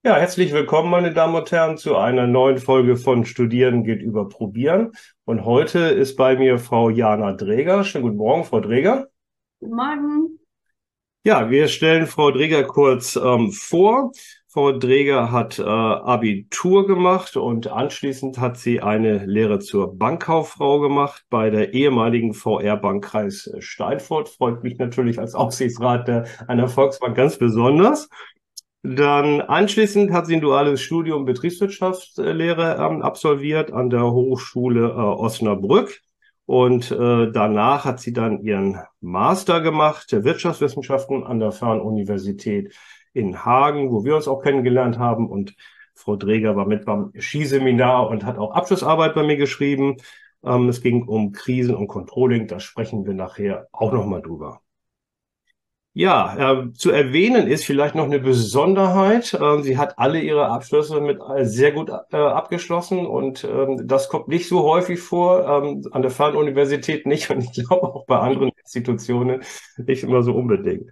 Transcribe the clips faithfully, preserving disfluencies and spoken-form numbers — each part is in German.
Ja, herzlich willkommen, meine Damen und Herren, zu einer neuen Folge von Studieren geht über Probieren. Und heute ist bei mir Frau Jana Dreger. Schönen guten Morgen, Frau Dreger. Guten Morgen. Ja, wir stellen Frau Dreger kurz ähm, vor. Frau Dreger hat äh, Abitur gemacht und anschließend hat sie eine Lehre zur Bankkauffrau gemacht bei der ehemaligen V R-Bank Kreis Steinfurt. Freut mich natürlich als Aufsichtsrat der, einer Volksbank ganz besonders. Dann anschließend hat sie ein duales Studium Betriebswirtschaftslehre ähm, absolviert an der Hochschule äh, Osnabrück. Und äh, danach hat sie dann ihren Master gemacht der Wirtschaftswissenschaften an der Fernuniversität in Hagen, wo wir uns auch kennengelernt haben. Und Frau Dreger war mit beim Skiseminar und hat auch Abschlussarbeit bei mir geschrieben. Ähm, es ging um Krisen und Controlling. Da sprechen wir nachher auch nochmal drüber. Ja, äh, zu erwähnen ist vielleicht noch eine Besonderheit. Äh, sie hat alle ihre Abschlüsse mit äh, sehr gut äh, abgeschlossen und ähm, das kommt nicht so häufig vor, ähm, an der Fernuniversität nicht und ich glaube auch bei anderen Institutionen nicht immer so unbedingt.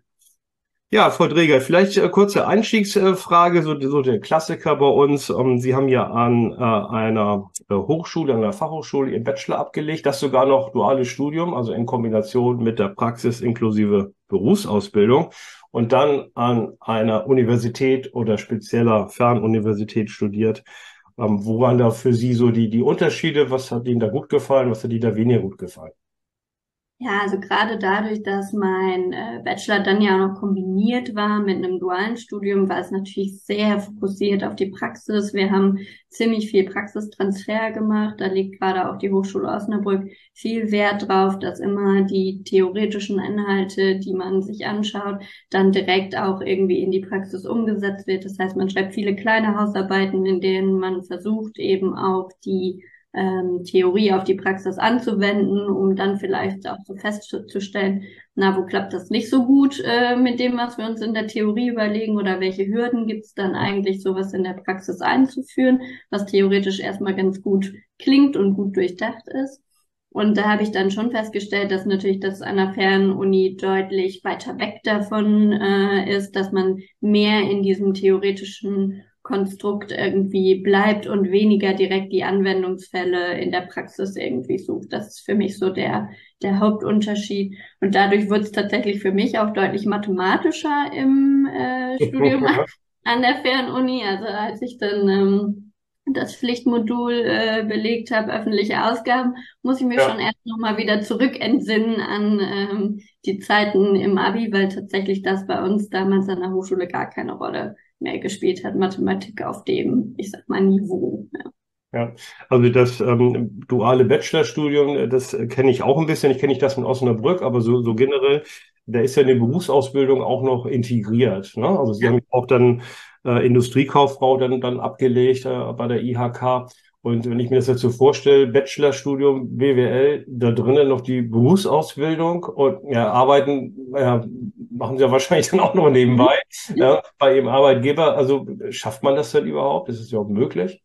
Ja, Frau Dreger, vielleicht äh, kurze Einstiegsfrage, so, so der Klassiker bei uns. Ähm, Sie haben ja an äh, einer äh, Hochschule, an einer Fachhochschule Ihren Bachelor abgelegt, das sogar noch duales Studium, also in Kombination mit der Praxis inklusive Berufsausbildung und dann an einer Universität oder spezieller Fernuniversität studiert. Ähm, wo waren da für Sie so die, die Unterschiede? Was hat Ihnen da gut gefallen? Was hat Ihnen da weniger gut gefallen? Ja, also gerade dadurch, dass mein äh, Bachelor dann ja auch noch kombiniert war mit einem dualen Studium, war es natürlich sehr fokussiert auf die Praxis. Wir haben ziemlich viel Praxistransfer gemacht. Da liegt gerade auch die Hochschule Osnabrück viel Wert drauf, dass immer die theoretischen Inhalte, die man sich anschaut, dann direkt auch irgendwie in die Praxis umgesetzt wird. Das heißt, man schreibt viele kleine Hausarbeiten, in denen man versucht, eben auch die ähm, Theorie auf die Praxis anzuwenden, um dann vielleicht auch so festzustellen, na, wo klappt das nicht so gut äh, mit dem, was wir uns in der Theorie überlegen oder welche Hürden gibt es dann eigentlich, sowas in der Praxis einzuführen, was theoretisch erstmal ganz gut klingt und gut durchdacht ist. Und da habe ich dann schon festgestellt, dass natürlich das an der Fernuni deutlich weiter weg davon äh, ist, dass man mehr in diesem theoretischen Konstrukt irgendwie bleibt und weniger direkt die Anwendungsfälle in der Praxis irgendwie sucht. Das ist für mich so der, der Hauptunterschied. Und dadurch wird es tatsächlich für mich auch deutlich mathematischer im äh, Studium an der Fernuni. Also als ich dann ähm, das Pflichtmodul äh, belegt habe, öffentliche Ausgaben, muss ich mich schon Ja. erst nochmal wieder zurückentsinnen an ähm, die Zeiten im Abi, weil tatsächlich das bei uns damals an der Hochschule gar keine Rolle mehr gespielt hat, Mathematik auf dem, ich sag mal, Niveau. Ja. Ja, also das ähm, duale Bachelorstudium, äh, das äh, kenne ich auch ein bisschen. Ich kenne nicht das in Osnabrück, aber so, so generell, da ist ja eine Berufsausbildung auch noch integriert. Ne? Also Sie haben ja auch dann äh, Industriekauffrau dann, dann abgelegt äh, bei der I H K. Und wenn ich mir das jetzt so vorstelle, Bachelorstudium B W L, da drinnen noch die Berufsausbildung und ja, arbeiten, ja, machen Sie ja wahrscheinlich dann auch noch Mhm. nebenbei ja, bei Ihrem Arbeitgeber. Also schafft man das denn überhaupt? Ist es überhaupt möglich?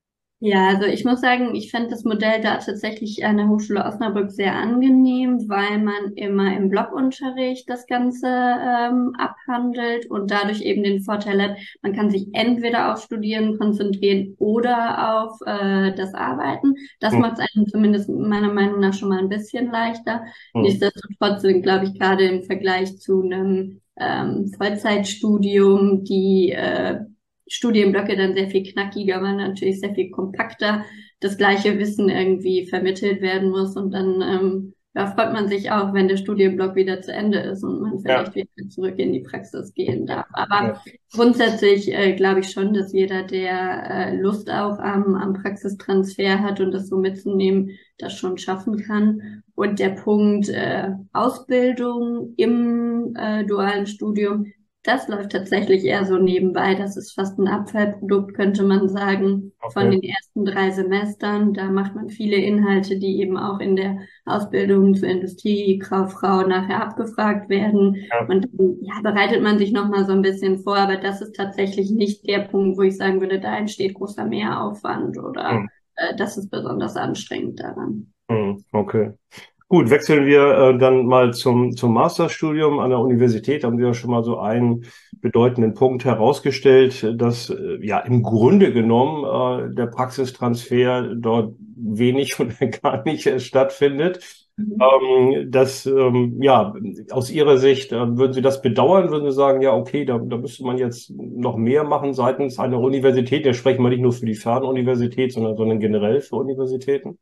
Ja, also ich muss sagen, ich fand das Modell da tatsächlich an der Hochschule Osnabrück sehr angenehm, weil man immer im Blockunterricht das Ganze ähm, abhandelt und dadurch eben den Vorteil hat, man kann sich entweder auf Studieren konzentrieren oder auf äh, das Arbeiten. Das Hm, macht es einem zumindest meiner Meinung nach schon mal ein bisschen leichter. hm. Nichtsdestotrotz sind, glaube ich, gerade im Vergleich zu einem ähm, Vollzeitstudium die äh, Studienblöcke dann sehr viel knackiger waren, natürlich sehr viel kompakter, das gleiche Wissen irgendwie vermittelt werden muss und dann ähm, ja, freut man sich auch, wenn der Studienblock wieder zu Ende ist und man Ja, vielleicht wieder zurück in die Praxis gehen darf. ja, Aber grundsätzlich äh, glaube ich schon, dass jeder, der äh, Lust auch am, am Praxistransfer hat und das so mitzunehmen, das schon schaffen kann. Und der Punkt äh, Ausbildung im äh, dualen Studium, das läuft tatsächlich eher so nebenbei. Das ist fast ein Abfallprodukt, könnte man sagen, von okay. den ersten drei Semestern. Da macht man viele Inhalte, die eben auch in der Ausbildung zur Industriekauffrau nachher abgefragt werden. Ja, Und dann, ja, bereitet man sich nochmal so ein bisschen vor. Aber das ist tatsächlich nicht der Punkt, wo ich sagen würde, da entsteht großer Mehraufwand oder hm, äh, das ist besonders anstrengend daran. hm, okay. Gut, wechseln wir äh, dann mal zum, zum Masterstudium an der Universität. Haben Sie ja schon mal so einen bedeutenden Punkt herausgestellt, dass äh, ja im Grunde genommen äh, der Praxistransfer dort wenig oder gar nicht äh, stattfindet. Ähm, das, ähm, ja, aus Ihrer Sicht, äh, würden Sie das bedauern? Würden Sie sagen, ja, okay, da, da müsste man jetzt noch mehr machen seitens einer Universität? Da sprechen wir nicht nur für die Fernuniversität, sondern, sondern generell für Universitäten?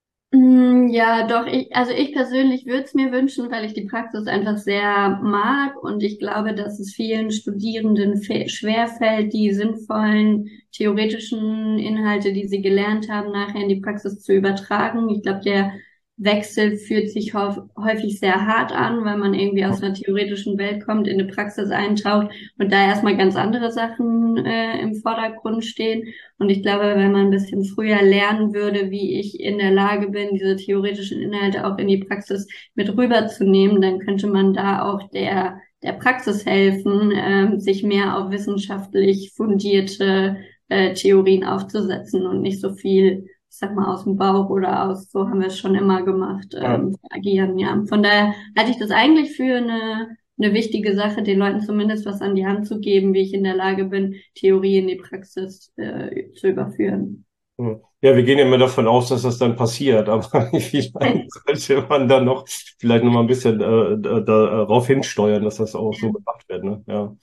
Mm, Ja, doch, ich, also ich persönlich würde es mir wünschen, weil ich die Praxis einfach sehr mag und ich glaube, dass es vielen Studierenden fe- schwerfällt, die sinnvollen theoretischen Inhalte, die sie gelernt haben, nachher in die Praxis zu übertragen. Ich glaube, der Wechsel fühlt sich häuf- häufig sehr hart an, weil man irgendwie aus einer theoretischen Welt kommt, in eine Praxis eintaucht und da erstmal ganz andere Sachen äh, im Vordergrund stehen. Und ich glaube, wenn man ein bisschen früher lernen würde, wie ich in der Lage bin, diese theoretischen Inhalte auch in die Praxis mit rüberzunehmen, dann könnte man da auch der, der Praxis helfen, ähm, sich mehr auf wissenschaftlich fundierte äh, Theorien aufzusetzen und nicht so viel, ich sag mal, aus dem Bauch oder aus, so haben wir es schon immer gemacht, Ja. ähm, agieren, ja. Von daher halte ich das eigentlich für eine eine wichtige Sache, den Leuten zumindest was an die Hand zu geben, wie ich in der Lage bin, Theorie in die Praxis äh, zu überführen. Hm. Ja, wir gehen ja immer davon aus, dass das dann passiert, aber vielleicht sollte man dann noch vielleicht noch mal ein bisschen äh, da, darauf hinsteuern, dass das auch so gemacht wird, ne? Ja.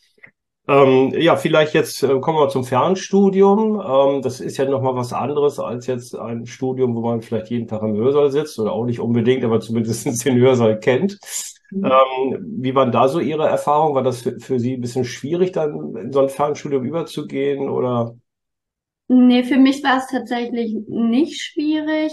Ähm, ja, vielleicht jetzt äh, kommen wir zum Fernstudium. Ähm, das ist ja noch mal was anderes als jetzt ein Studium, wo man vielleicht jeden Tag im Hörsaal sitzt oder auch nicht unbedingt, aber zumindest den Hörsaal kennt. Ähm, wie waren da so Ihre Erfahrungen? War das für, für Sie ein bisschen schwierig, dann in so ein Fernstudium überzugehen oder? Nee, für mich war es tatsächlich nicht schwierig.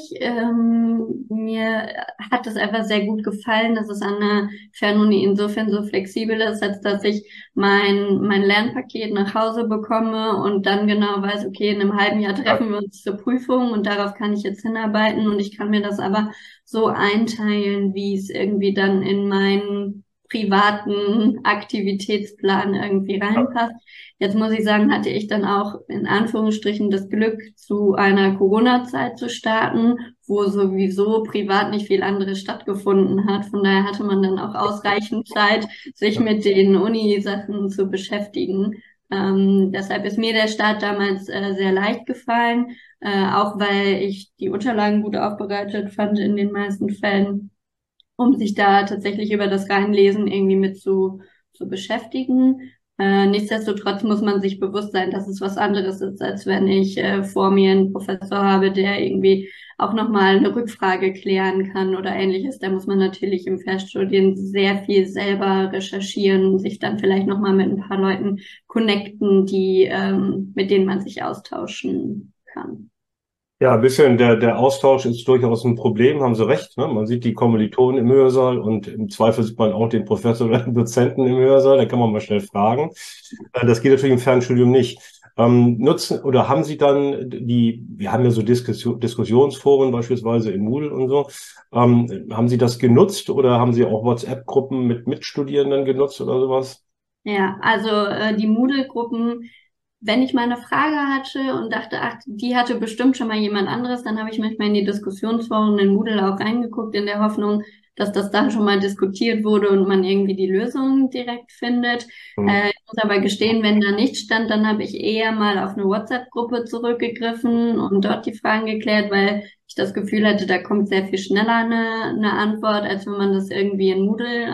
Ähm, mir hat es einfach sehr gut gefallen, dass es an der Fernuni insofern so flexibel ist, als dass ich mein, mein Lernpaket nach Hause bekomme und dann genau weiß, okay, in einem halben Jahr Ja, treffen wir uns zur Prüfung und darauf kann ich jetzt hinarbeiten und ich kann mir das aber so einteilen, wie es irgendwie dann in meinen privaten Aktivitätsplan irgendwie ja, reinpasst. Jetzt muss ich sagen, hatte ich dann auch in Anführungsstrichen das Glück, zu einer Corona-Zeit zu starten, wo sowieso privat nicht viel anderes stattgefunden hat. Von daher hatte man dann auch ausreichend Zeit, sich ja. mit den Uni-Sachen zu beschäftigen. Ähm, deshalb ist mir der Start damals äh, sehr leicht gefallen, äh, auch weil ich die Unterlagen gut aufbereitet fand in den meisten Fällen, um sich da tatsächlich über das Reinlesen irgendwie mit zu, zu beschäftigen. Äh, nichtsdestotrotz muss man sich bewusst sein, dass es was anderes ist, als wenn ich äh, vor mir einen Professor habe, der irgendwie auch nochmal eine Rückfrage klären kann oder ähnliches. Da muss man natürlich im Fernstudien sehr viel selber recherchieren, sich dann vielleicht nochmal mit ein paar Leuten connecten, die, ähm, mit denen man sich austauschen kann. Ja, ein bisschen der, der Austausch ist durchaus ein Problem, haben Sie recht, ne? Man sieht die Kommilitonen im Hörsaal und im Zweifel sieht man auch den Professor oder den Dozenten im Hörsaal, da kann man mal schnell fragen. Äh, Das geht natürlich im Fernstudium nicht. Ähm, nutzen oder haben Sie dann die, wir haben ja so Diskussion, Diskussionsforen beispielsweise in Moodle und so, ähm, haben Sie das genutzt oder haben Sie auch WhatsApp-Gruppen mit Mitstudierenden genutzt oder sowas? Ja, also äh, die Moodle-Gruppen, wenn ich mal eine Frage hatte und dachte, ach, die hatte bestimmt schon mal jemand anderes, dann habe ich manchmal in die Diskussionsforen in Moodle auch reingeguckt, in der Hoffnung, dass das dann schon mal diskutiert wurde und man irgendwie die Lösung direkt findet. Hm. Äh, ich muss aber gestehen, wenn da nicht stand, dann habe ich eher mal auf eine WhatsApp-Gruppe zurückgegriffen und dort die Fragen geklärt, weil ich das Gefühl hatte, da kommt sehr viel schneller eine, eine Antwort, als wenn man das irgendwie in Moodle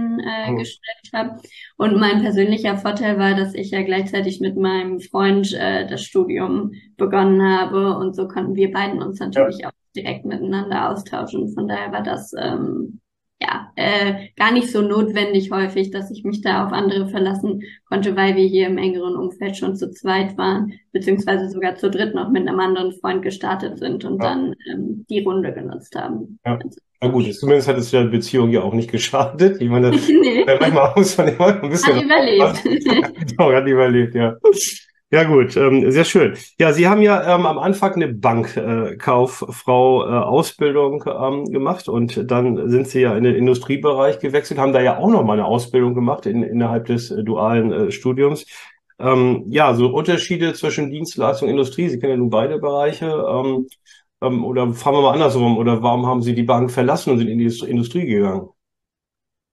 Hm. eingestellt hat. Und mein persönlicher Vorteil war, dass ich ja gleichzeitig mit meinem Freund äh, das Studium begonnen habe und so konnten wir beiden uns Ja. natürlich auch direkt miteinander austauschen. Von daher war das ähm, ja äh, gar nicht so notwendig häufig, dass ich mich da auf andere verlassen konnte, weil wir hier im engeren Umfeld schon zu zweit waren, beziehungsweise sogar zu dritt noch mit einem anderen Freund gestartet sind und Ja. dann ähm, die Runde genutzt haben. Ja, na gut, zumindest hat es der Beziehung ja auch nicht geschadet. Ich meine, Nee, äh, manchmal muss man immer ein hat bisschen überlebt. aufpassen. Genau, hat überlebt, ja. Ja gut, ähm, sehr schön. Ja, Sie haben ja ähm, am Anfang eine Bankkauffrau äh, Kauffrau, äh, Ausbildung ähm, gemacht und dann sind Sie ja in den Industriebereich gewechselt, haben da ja auch noch mal eine Ausbildung gemacht in, innerhalb des äh, dualen äh, Studiums. Ähm, ja, so Unterschiede zwischen Dienstleistung und Industrie, Sie kennen ja nun beide Bereiche. Ähm, ähm, oder fragen wir mal andersrum, oder warum haben Sie die Bank verlassen und sind in die Industrie gegangen?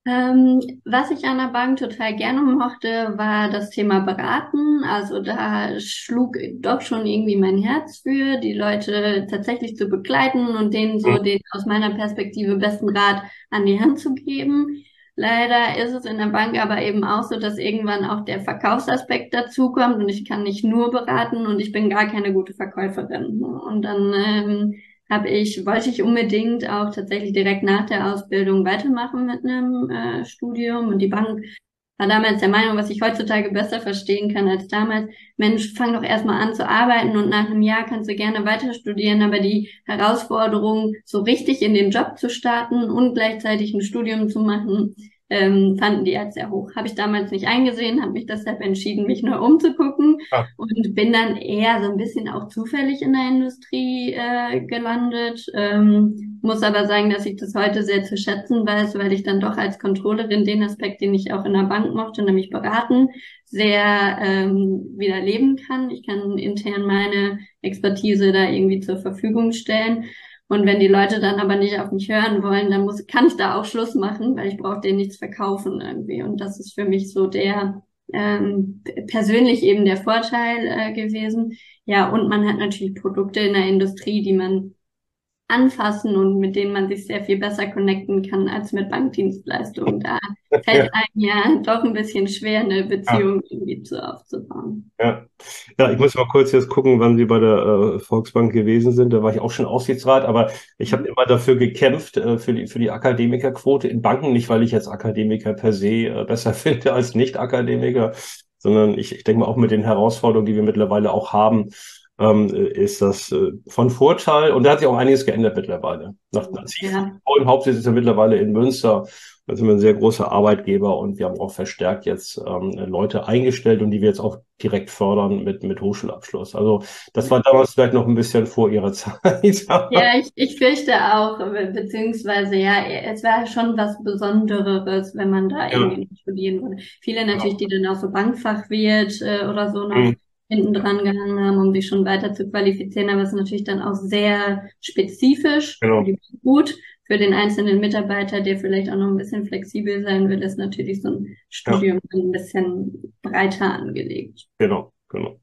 Ähm, was ich an der Bank total gerne mochte, war das Thema Beraten. Also da schlug doch schon irgendwie mein Herz für, die Leute tatsächlich zu begleiten und denen so Mhm. den aus meiner Perspektive besten Rat an die Hand zu geben. Leider ist es in der Bank aber eben auch so, dass irgendwann auch der Verkaufsaspekt dazukommt und ich kann nicht nur beraten und ich bin gar keine gute Verkäuferin. Und dann ähm, habe ich, wollte ich unbedingt auch tatsächlich direkt nach der Ausbildung weitermachen mit einem äh, Studium. Und die Bank war damals der Meinung, was ich heutzutage besser verstehen kann als damals. Mensch, fang doch erstmal an zu arbeiten und nach einem Jahr kannst du gerne weiter studieren. Aber die Herausforderung, so richtig in den Job zu starten und gleichzeitig ein Studium zu machen, ähm, fanden die als sehr hoch. Habe ich damals nicht eingesehen, habe mich deshalb entschieden, mich neu umzugucken Ah, und bin dann eher so ein bisschen auch zufällig in der Industrie äh, gelandet. Ähm, muss aber sagen, dass ich das heute sehr zu schätzen weiß, weil ich dann doch als Controllerin den Aspekt, den ich auch in der Bank mochte, nämlich beraten, sehr ähm, wieder leben kann. Ich kann intern meine Expertise da irgendwie zur Verfügung stellen. Und wenn die Leute dann aber nicht auf mich hören wollen, dann muss, kann ich da auch Schluss machen, weil ich brauche denen nichts verkaufen irgendwie. Und das ist für mich so der ähm, persönlich eben der Vorteil äh, gewesen. Ja, und man hat natürlich Produkte in der Industrie, die man anfassen und mit denen man sich sehr viel besser connecten kann als mit Bankdienstleistungen. Da fällt ja, einem ja doch ein bisschen schwer, eine ja. Beziehung irgendwie zu aufzubauen. Ja. Ja, ich muss mal kurz jetzt gucken, wann Sie bei der äh, Volksbank gewesen sind. Da war ich auch schon Aufsichtsrat, aber ich habe immer dafür gekämpft, äh, für die, für die Akademikerquote in Banken. Nicht, weil ich jetzt Akademiker per se äh, besser finde als Nicht-Akademiker, sondern ich, ich denke mal auch mit den Herausforderungen, die wir mittlerweile auch haben, ähm, äh, ist das äh, von Vorteil. Und da hat sich auch einiges geändert mittlerweile. Nach, nach Sie Ja, im Hauptsitz ist ja mittlerweile in Münster. Da sind wir ein sehr großer Arbeitgeber und wir haben auch verstärkt jetzt ähm, Leute eingestellt und die wir jetzt auch direkt fördern mit, mit Hochschulabschluss. Also das war damals vielleicht noch ein bisschen vor Ihrer Zeit. ja, ich, ich fürchte auch, be- beziehungsweise ja, es war schon was Besondereres, wenn man da Ja, irgendwie noch studieren würde. Viele natürlich, genau. die dann auch so Bankfachwirt äh, oder so noch Mhm. hinten dran gehangen haben, um sich schon weiter zu qualifizieren, aber es ist natürlich dann auch sehr spezifisch für Genau. die gut. Für den einzelnen Mitarbeiter, der vielleicht auch noch ein bisschen flexibel sein will, ist natürlich so ein Ja, Studium ein bisschen breiter angelegt. genau, genau.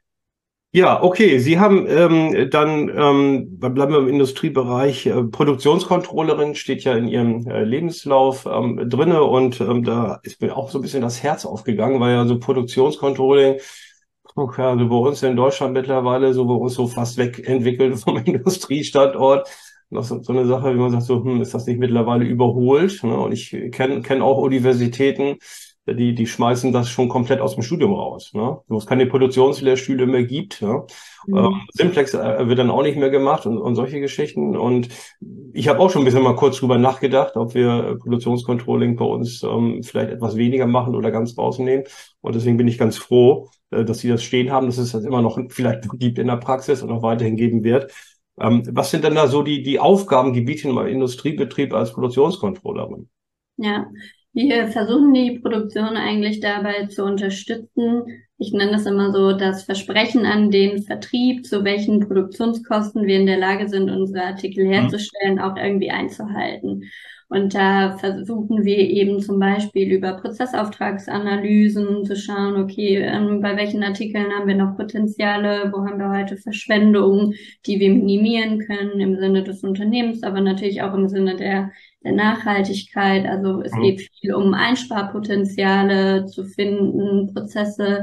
Ja, okay. Sie haben ähm, dann, ähm, bleiben wir im Industriebereich, äh, Produktionscontrollerin steht ja in Ihrem äh, Lebenslauf ähm, drinne und ähm, da ist mir auch so ein bisschen das Herz aufgegangen, weil ja so Produktionscontrolling, puh, ja, also bei uns in Deutschland mittlerweile so bei uns so fast wegentwickelt vom Industriestandort. Noch so, so eine Sache, wie man sagt, so, hm, ist das nicht mittlerweile überholt? Ne? Und ich kenne kenn auch Universitäten, die, die schmeißen das schon komplett aus dem Studium raus, ne? Wo es keine Produktionslehrstühle mehr gibt, ja. Ähm, Mhm. Simplex äh, wird dann auch nicht mehr gemacht und, und solche Geschichten. Und ich habe auch schon ein bisschen mal kurz drüber nachgedacht, ob wir äh, Produktionscontrolling bei uns ähm, vielleicht etwas weniger machen oder ganz rausnehmen. Und deswegen bin ich ganz froh, äh, dass Sie das stehen haben, dass es das immer noch vielleicht gibt in der Praxis und auch weiterhin geben wird. Ähm, was sind denn da so die, die Aufgabengebiete im Industriebetrieb als Produktionscontrollerin? Ja, wir versuchen die Produktion eigentlich dabei zu unterstützen. Ich nenne das immer so das Versprechen an den Vertrieb, zu welchen Produktionskosten wir in der Lage sind, unsere Artikel Hm? herzustellen, auch irgendwie einzuhalten. Und da versuchen wir eben zum Beispiel über Prozessauftragsanalysen zu schauen, okay, ähm, bei welchen Artikeln haben wir noch Potenziale, wo haben wir heute Verschwendungen, die wir minimieren können im Sinne des Unternehmens, aber natürlich auch im Sinne der der Nachhaltigkeit. Also es Hm? geht viel um Einsparpotenziale zu finden, Prozesse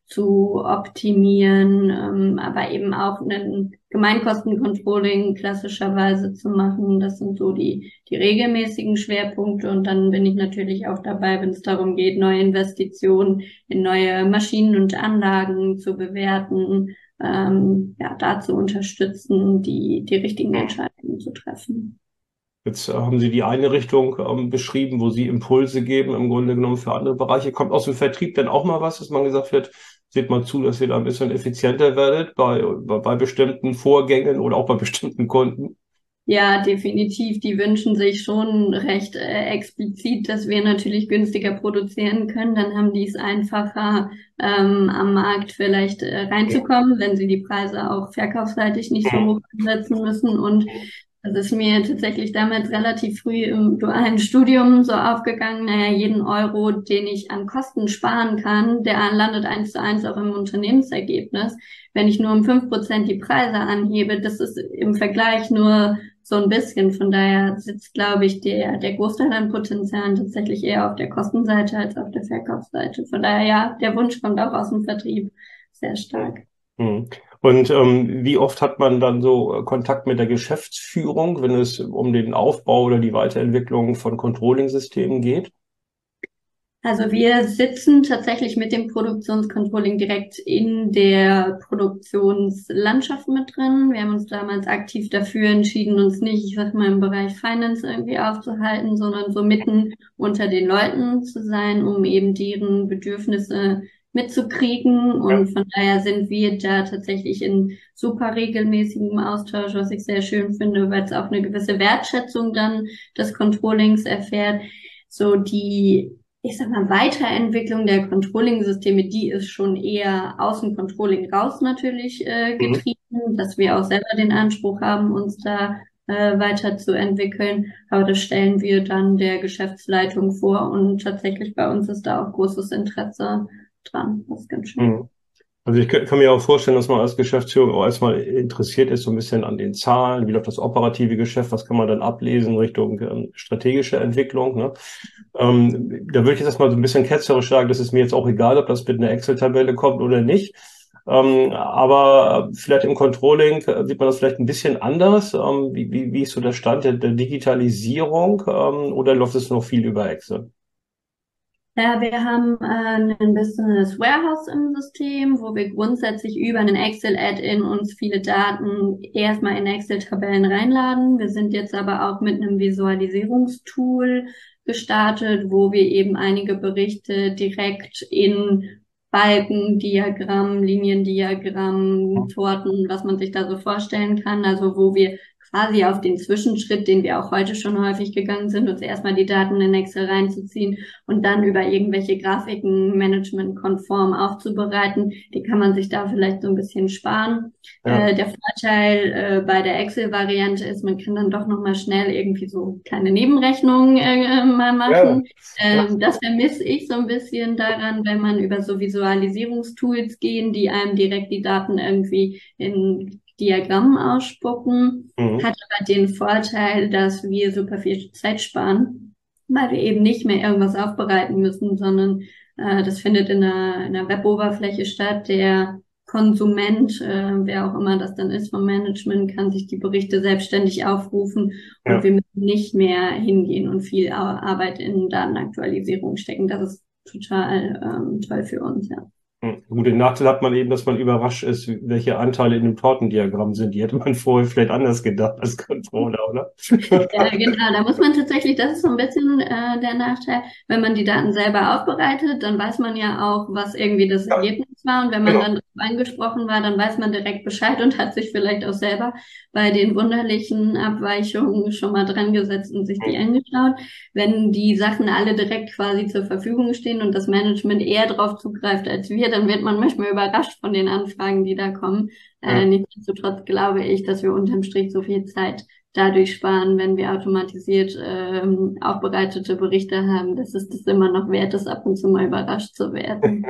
zu optimieren, ähm, aber eben auch ein Gemeinkostencontrolling klassischerweise zu machen. Das sind so die, die regelmäßigen Schwerpunkte. Und dann bin ich natürlich auch dabei, wenn es darum geht, neue Investitionen in neue Maschinen und Anlagen zu bewerten, ähm, ja, da zu unterstützen, die, die richtigen Entscheidungen zu treffen. Jetzt äh, haben Sie die eine Richtung ähm, beschrieben, wo Sie Impulse geben, im Grunde genommen für andere Bereiche. Kommt aus dem Vertrieb denn auch mal was, dass man gesagt wird, seht mal zu, dass ihr da ein bisschen effizienter werdet bei, bei, bei bestimmten Vorgängen oder auch bei bestimmten Kunden? Ja, definitiv. Die wünschen sich schon recht äh, explizit, dass wir natürlich günstiger produzieren können. Dann haben die es einfacher, ähm, am Markt vielleicht äh, reinzukommen, wenn sie die Preise auch verkaufsseitig nicht so hoch ansetzen müssen. Und Das ist mir tatsächlich damals relativ früh im dualen Studium so aufgegangen. Naja, jeden Euro, den ich an Kosten sparen kann, der landet eins zu eins auch im Unternehmensergebnis. Wenn ich nur um fünf Prozent die Preise anhebe, das ist im Vergleich nur so ein bisschen. Von daher sitzt, glaube ich, der, der Großteil an Potenzialen tatsächlich eher auf der Kostenseite als auf der Verkaufsseite. Von daher, ja, der Wunsch kommt auch aus dem Vertrieb sehr stark. Mhm. Und ähm, wie oft hat man dann so äh, Kontakt mit der Geschäftsführung, wenn es um den Aufbau oder die Weiterentwicklung von Controlling-Systemen geht? Also wir sitzen tatsächlich mit dem Produktionscontrolling direkt in der Produktionslandschaft mit drin. Wir haben uns damals aktiv dafür entschieden, uns nicht, ich sag mal, im Bereich Finance irgendwie aufzuhalten, sondern so mitten unter den Leuten zu sein, um eben deren Bedürfnisse mitzukriegen. Und von daher sind wir da tatsächlich in super regelmäßigem Austausch, was ich sehr schön finde, weil es auch eine gewisse Wertschätzung dann des Controllings erfährt. So die ich sag mal, Weiterentwicklung der Controlling-Systeme, die ist schon eher aus dem Controlling raus natürlich äh, getrieben, mhm. dass wir auch selber den Anspruch haben, uns da äh, weiterzuentwickeln. Aber das stellen wir dann der Geschäftsleitung vor und tatsächlich bei uns ist da auch großes Interesse dran. Das ist ganz schön. Mhm. Also ich kann mir auch vorstellen, dass man als Geschäftsführung auch erstmal interessiert ist, so ein bisschen an den Zahlen, wie läuft das operative Geschäft, was kann man dann ablesen Richtung ähm, strategische Entwicklung. Ne? Ähm, da würde ich jetzt erstmal so ein bisschen ketzerisch sagen, das ist mir jetzt auch egal, ob das mit einer Excel-Tabelle kommt oder nicht. Ähm, aber vielleicht im Controlling äh, sieht man das vielleicht ein bisschen anders. Ähm, wie, wie, wie ist so der Stand der, der Digitalisierung ähm, oder läuft es noch viel über Excel? Ja, wir haben äh, ein Business Warehouse im System, wo wir grundsätzlich über einen Excel-Add-in uns viele Daten erstmal in Excel-Tabellen reinladen. Wir sind jetzt aber auch mit einem Visualisierungstool gestartet, wo wir eben einige Berichte direkt in Balken, Diagramm, Liniendiagramm, Torten, was man sich da so vorstellen kann, also wo wir quasi auf den Zwischenschritt, den wir auch heute schon häufig gegangen sind, uns erstmal die Daten in Excel reinzuziehen und dann über irgendwelche Grafiken managementkonform aufzubereiten. Die kann man sich da vielleicht so ein bisschen sparen. Ja. Äh, der Vorteil äh, bei der Excel-Variante ist, man kann dann doch nochmal schnell irgendwie so kleine Nebenrechnungen äh, mal machen. Ja. Ähm, das vermisse ich so ein bisschen daran, wenn man über so Visualisierungstools gehen, die einem direkt die Daten irgendwie in Diagrammen ausspucken, mhm. hat aber den Vorteil, dass wir super viel Zeit sparen, weil wir eben nicht mehr irgendwas aufbereiten müssen, sondern äh, das findet in einer, in einer Web-Oberfläche statt. Der Konsument, äh, wer auch immer das dann ist vom Management, kann sich die Berichte selbstständig aufrufen und ja. wir müssen nicht mehr hingehen und viel Arbeit in Datenaktualisierung stecken. Das ist total ähm, toll für uns, ja. Gut, den Nachteil hat man eben, dass man überrascht ist, welche Anteile in dem Tortendiagramm sind. Die hätte man vorher vielleicht anders gedacht als Controller, oder? Ja, genau. Da muss man tatsächlich, das ist so ein bisschen äh, der Nachteil, wenn man die Daten selber aufbereitet, dann weiß man ja auch, was irgendwie das ja. Ergebnis war. Und wenn man genau. dann drauf angesprochen war, dann weiß man direkt Bescheid und hat sich vielleicht auch selber bei den wunderlichen Abweichungen schon mal dran gesetzt und sich die angeschaut. Wenn die Sachen alle direkt quasi zur Verfügung stehen und das Management eher drauf zugreift als wir, dann wird man manchmal überrascht von den Anfragen, die da kommen. Ja. Äh, nichtsdestotrotz glaube ich, dass wir unterm Strich so viel Zeit dadurch sparen, wenn wir automatisiert ähm, aufbereitete Berichte haben, dass es das immer noch wert ist, ab und zu mal überrascht zu werden.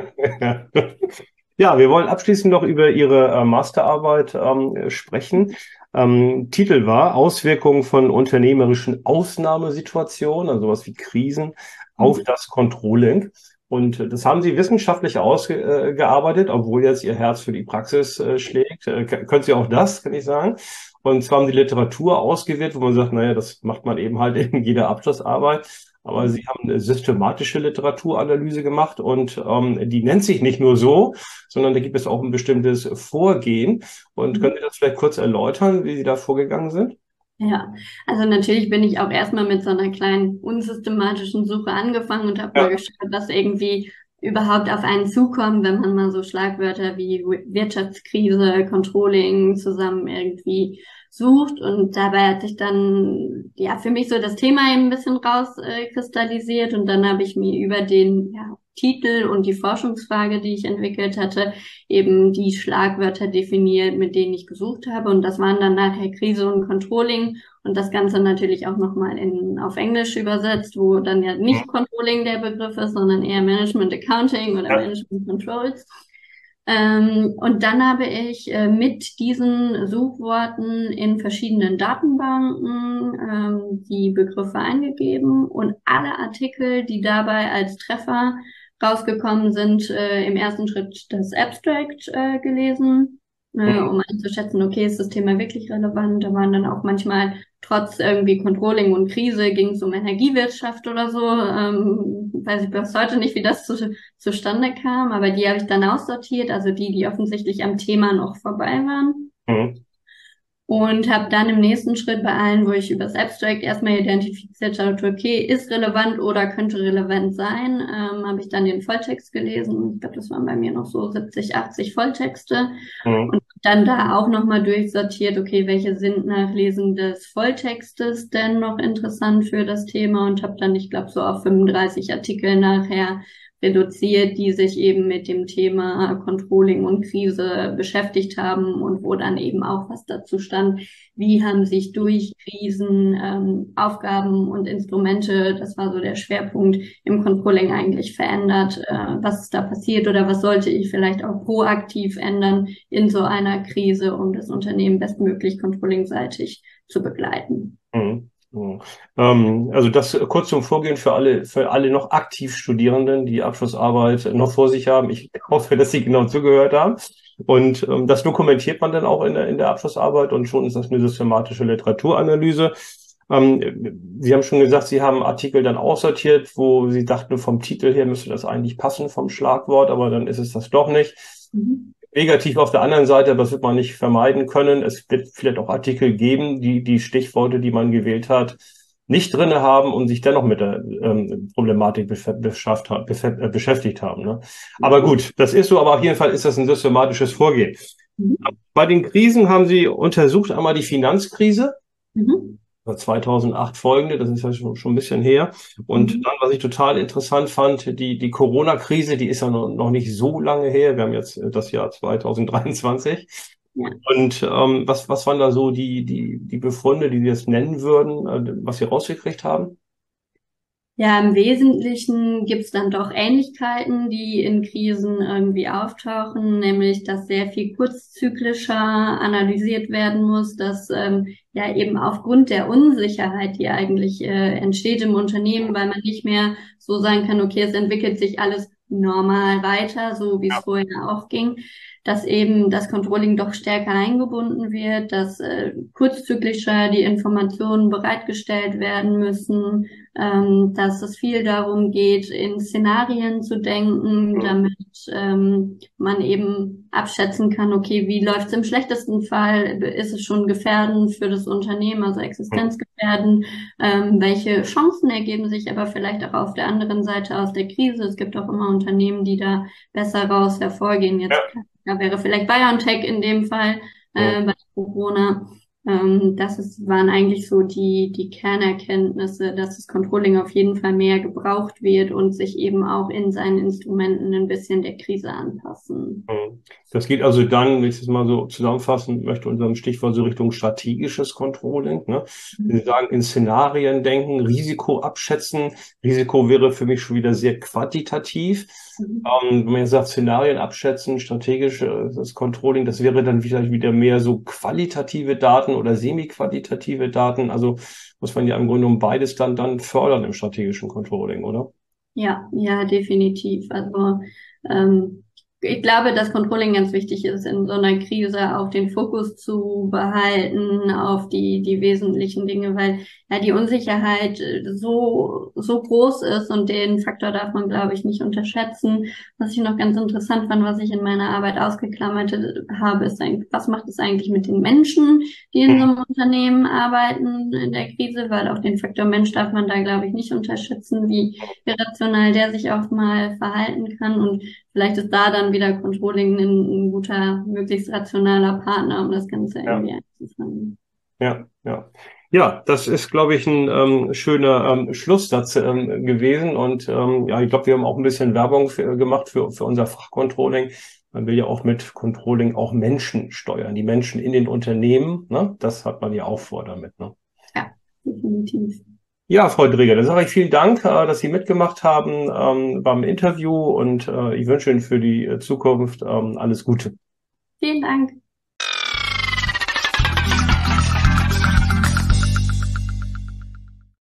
Ja, wir wollen abschließend noch über Ihre äh, Masterarbeit ähm, sprechen. Ähm, Titel war Auswirkungen von unternehmerischen Ausnahmesituationen, also sowas wie Krisen, auf mhm. das Controlling. Und das haben Sie wissenschaftlich ausgearbeitet, obwohl jetzt Ihr Herz für die Praxis äh, schlägt. Äh, können Sie auch das, kann ich sagen. Und zwar haben Sie Literatur ausgewählt, wo man sagt, naja, das macht man eben halt in jeder Abschlussarbeit. Aber Sie haben eine systematische Literaturanalyse gemacht und ähm, die nennt sich nicht nur so, sondern da gibt es auch ein bestimmtes Vorgehen. Und können Sie das vielleicht kurz erläutern, wie Sie da vorgegangen sind? Ja, also natürlich bin ich auch erstmal mit so einer kleinen unsystematischen Suche angefangen und habe ja. mal geschaut, was irgendwie überhaupt auf einen zukommt, wenn man mal so Schlagwörter wie Wirtschaftskrise, Controlling zusammen irgendwie sucht. Und dabei hat sich dann ja für mich so das Thema eben ein bisschen rauskristallisiert. Äh, und dann habe ich mir über den ja, Titel und die Forschungsfrage, die ich entwickelt hatte, eben die Schlagwörter definiert, mit denen ich gesucht habe. Und das waren dann nachher Krise und Controlling und das Ganze natürlich auch nochmal in, auf Englisch übersetzt, wo dann ja nicht Controlling der Begriff ist, sondern eher Management Accounting oder Ja. Management Controls. Ähm, und dann habe ich äh, mit diesen Suchworten in verschiedenen Datenbanken ähm, die Begriffe eingegeben und alle Artikel, die dabei als Treffer rausgekommen sind, äh, im ersten Schritt das Abstract äh, gelesen, äh, um einzuschätzen, okay, ist das Thema wirklich relevant? Da waren dann auch manchmal trotz irgendwie Controlling und Krise ging es um Energiewirtschaft oder so. Ähm, weiß ich bis heute nicht, wie das zu, zustande kam, aber die habe ich dann aussortiert, also die, die offensichtlich am Thema noch vorbei waren. Mhm. Und habe dann im nächsten Schritt bei allen, wo ich über das Abstract erstmal identifiziert habe, okay, ist relevant oder könnte relevant sein, ähm, habe ich dann den Volltext gelesen. Ich glaube, das waren bei mir noch so siebzig, achtzig Volltexte. Mhm. Und dann da auch nochmal durchsortiert, okay, welche sind nach Lesen des Volltextes denn noch interessant für das Thema und habe dann, ich glaube, so auf fünfunddreißig Artikel nachher reduziert, die sich eben mit dem Thema Controlling und Krise beschäftigt haben und wo dann eben auch was dazu stand, wie haben sich durch Krisen ähm, Aufgaben und Instrumente, das war so der Schwerpunkt im Controlling eigentlich verändert, äh, was ist da passiert oder was sollte ich vielleicht auch proaktiv ändern in so einer Krise, um das Unternehmen bestmöglich controllingseitig zu begleiten. Mhm. Mhm. Ähm, also das äh, kurz zum Vorgehen für alle, für alle noch aktiv Studierenden, die Abschlussarbeit noch vor sich haben. Ich hoffe, dass Sie genau zugehört haben. Und ähm, das dokumentiert man dann auch in der, in der Abschlussarbeit und schon ist das eine systematische Literaturanalyse. Ähm, Sie haben schon gesagt, Sie haben Artikel dann aussortiert, wo Sie dachten, vom Titel her müsste das eigentlich passen, vom Schlagwort, aber dann ist es das doch nicht. Mhm. Negativ auf der anderen Seite, das wird man nicht vermeiden können. Es wird vielleicht auch Artikel geben, die die Stichworte, die man gewählt hat, nicht drinne haben und sich dennoch mit der ähm, Problematik beschäftigt, äh, beschäftigt haben. Ne? Aber gut, das ist so, aber auf jeden Fall ist das ein systematisches Vorgehen. Mhm. Bei den Krisen haben Sie untersucht einmal die Finanzkrise. Mhm. zweitausendacht folgende, das ist ja schon, schon ein bisschen her. Und Mhm. dann, was ich total interessant fand, die, die Corona-Krise, die ist ja noch, noch nicht so lange her. Wir haben jetzt das Jahr zweitausenddreiundzwanzig. Ja. Und ähm, was, was waren da so die, die, die Befunde, die Sie jetzt nennen würden, äh, was Sie rausgekriegt haben? Ja, im Wesentlichen gibt's dann doch Ähnlichkeiten, die in Krisen irgendwie auftauchen, nämlich dass sehr viel kurzzyklischer analysiert werden muss, dass ähm, ja eben aufgrund der Unsicherheit, die eigentlich äh, entsteht im Unternehmen, weil man nicht mehr so sagen kann, okay, es entwickelt sich alles normal weiter, so wie es vorher auch ging, dass eben das Controlling doch stärker eingebunden wird, dass äh, kurzzyklischer die Informationen bereitgestellt werden müssen, ähm, dass es viel darum geht, in Szenarien zu denken, damit ähm, man eben abschätzen kann, okay, wie läuft es im schlechtesten Fall? Ist es schon gefährdend für das Unternehmen, also existenzgefährdend? Ähm, welche Chancen ergeben sich aber vielleicht auch auf der anderen Seite aus der Krise? Es gibt auch immer Unternehmen, die da besser raus hervorgehen. Jetzt Ja. da wäre vielleicht BioNTech in dem Fall äh, bei Corona. Ähm, das ist, waren eigentlich so die, die Kernerkenntnisse, dass das Controlling auf jeden Fall mehr gebraucht wird und sich eben auch in seinen Instrumenten ein bisschen der Krise anpassen. Das geht also dann, wenn ich es mal so zusammenfassen möchte, unserem Stichwort so Richtung strategisches Controlling. Ne? Sie sagen, in Szenarien denken, Risiko abschätzen. Risiko wäre für mich schon wieder sehr quantitativ. Mhm. Ähm, wenn man jetzt sagt, Szenarien abschätzen, strategisches Controlling, das wäre dann wieder, wieder mehr so qualitative Daten oder semi-qualitative Daten. Also muss man ja im Grunde um beides dann, dann fördern im strategischen Controlling, oder? Ja, ja, definitiv. Also ähm, ich glaube, dass Controlling ganz wichtig ist, in so einer Krise auch den Fokus zu behalten auf die, die wesentlichen Dinge, weil ja die Unsicherheit so, so groß ist und den Faktor darf man, glaube ich, nicht unterschätzen. Was ich noch ganz interessant fand, was ich in meiner Arbeit ausgeklammert habe, ist eigentlich, was macht es eigentlich mit den Menschen, die in so einem Unternehmen arbeiten in der Krise, weil auch den Faktor Mensch darf man da, glaube ich, nicht unterschätzen, wie irrational der sich auch mal verhalten kann und vielleicht ist da dann wieder Controlling ein, ein guter, möglichst rationaler Partner, um das Ganze Ja. irgendwie einzufangen. Ja, ja. Ja, das ist, glaube ich, ein ähm, schöner ähm, Schlusssatz ähm, gewesen. Und ähm, ja, ich glaube, wir haben auch ein bisschen Werbung für, gemacht für, für unser Fachcontrolling. Man will ja auch mit Controlling auch Menschen steuern, die Menschen in den Unternehmen. Ne? Das hat man ja auch vor damit. Ne? Ja, definitiv. Ja, Frau Dreger, dann sage ich vielen Dank, äh, dass Sie mitgemacht haben ähm, beim Interview und äh, ich wünsche Ihnen für die äh, Zukunft ähm, alles Gute. Vielen Dank.